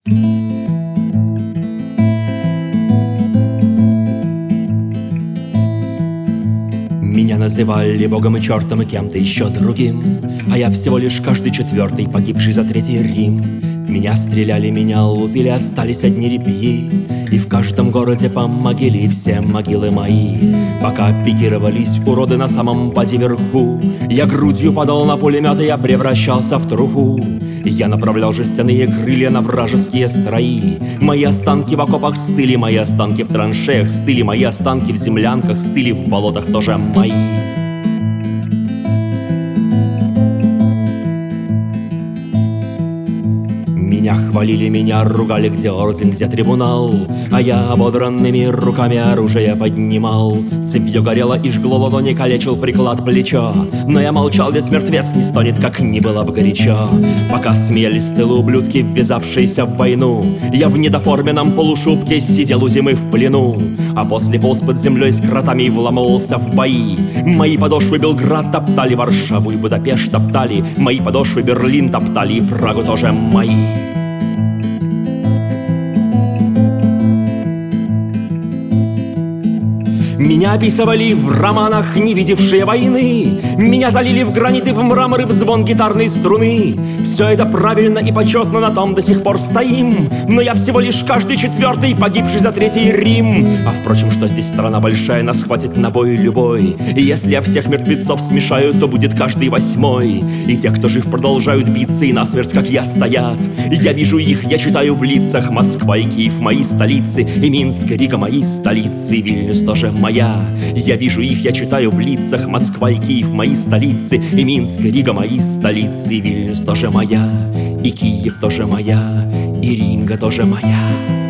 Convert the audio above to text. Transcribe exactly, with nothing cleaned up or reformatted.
Меня называли богом и чертом и кем-то еще другим, а я всего лишь каждый четвертый, погибший за Третий Рим. В меня стреляли, меня лупили, остались одни репьи, и в каждом городе по могиле все могилы мои. Пока пикировались уроды на самом поде верху, я грудью падал на пулемет, и я превращался в труху. Я направлял жестяные крылья на вражеские строи. Мои останки в окопах стыли, мои останки в траншеях стыли, мои останки в землянках стыли, в болотах тоже мои. Меня хвалили, меня ругали, где орден, где трибунал, а я ободранными руками оружие поднимал. Цевьё горело и жгло ладони, калечил приклад плечо, но я молчал, ведь мертвец не стонет, как ни было бы горячо. Пока смеялись в тылу ублюдки, ввязавшиеся в войну, я в недоформенном полушубке сидел у зимы в плену, а после полз под землей с кротами и вламывался в бои. Мои подошвы Белград топтали, Варшаву и Будапешт топтали, мои подошвы Берлин топтали, и Прагу тоже мои. Меня описывали в романах, не видевшие войны. Меня залили в гранит и в мрамор, и в звон гитарной струны. Все это правильно и почетно, на том до сих пор стоим. Но я всего лишь каждый четвертый, погибший за Третий Рим. А впрочем, что здесь страна большая, нас хватит на бой любой. И если я всех мертвецов смешаю, то будет каждый восьмой. И те, кто жив, продолжают биться, и насмерть, как я, стоят. Я вижу их, я читаю в лицах. Москва и Киев мои столицы, и Минск, и Рига мои столицы, и Вильнюс тоже моя. Я вижу их, я читаю в лицах. Москва и Киев мои столицы, и Минск, и Рига мои столицы, и Вильнюс тоже моя, и Киев тоже моя, и Рига тоже моя.